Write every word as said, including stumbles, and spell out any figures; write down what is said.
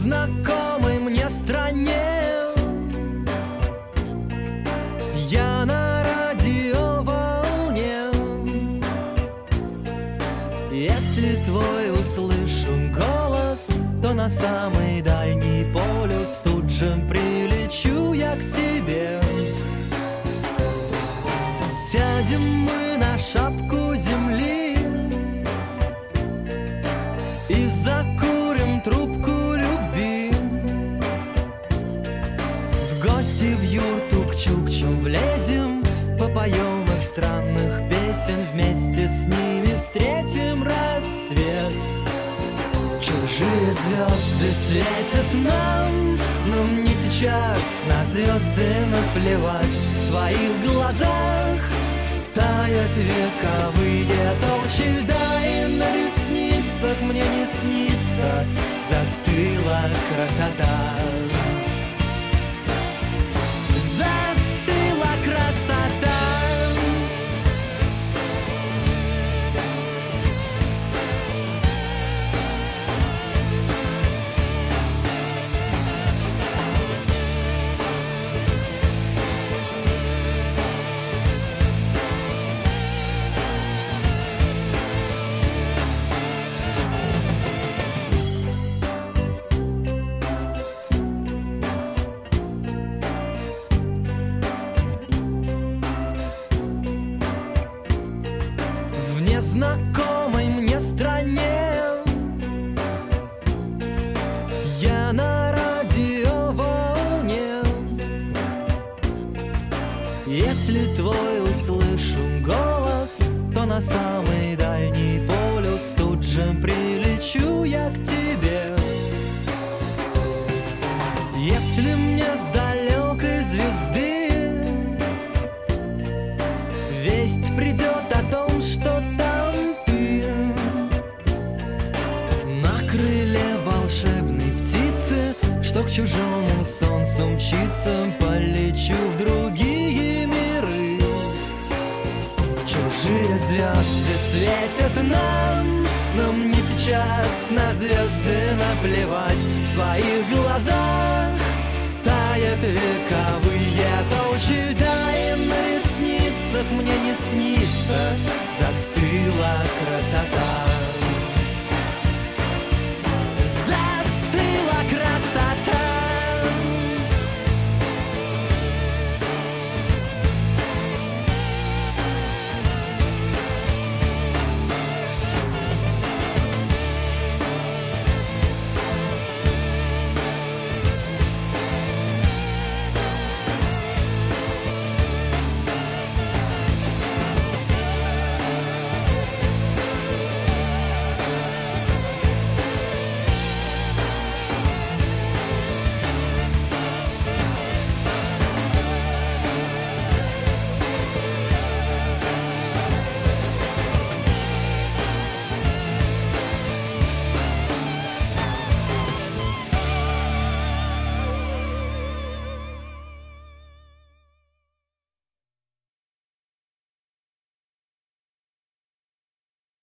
незнакомой мне стране. Я на радиоволне. Если твой услышу голос, то на самый дальний полюс тут же прилечу я к тебе. Сядем мы на шапку земли и закурим трубку любви. В гости в юрту к чукчам влезем, попоем их странных песен, вместе с ними встретим рассвет. Чужие звезды светят нам, но мне сейчас на звезды наплевать. В твоих глазах тают вековые толщи льда, и на ресницах мне не снится застыла красота. Застыла красота. Незнакомой мне стране. Я на радиоволне. Если твой услышу голос, то на самый дальний полюс тут же прилечу я к тебе. Если мне с далекой звезды весть придет о том, что там ты, на крыле волшебной птицы, что к чужому солнцу мчится, полечу в другие миры. Чужие звезды светят нам, но мне сейчас на звезды наплевать. В твоих глазах тают вековые толщи льда, и на ресницах мне не снится застыла красота.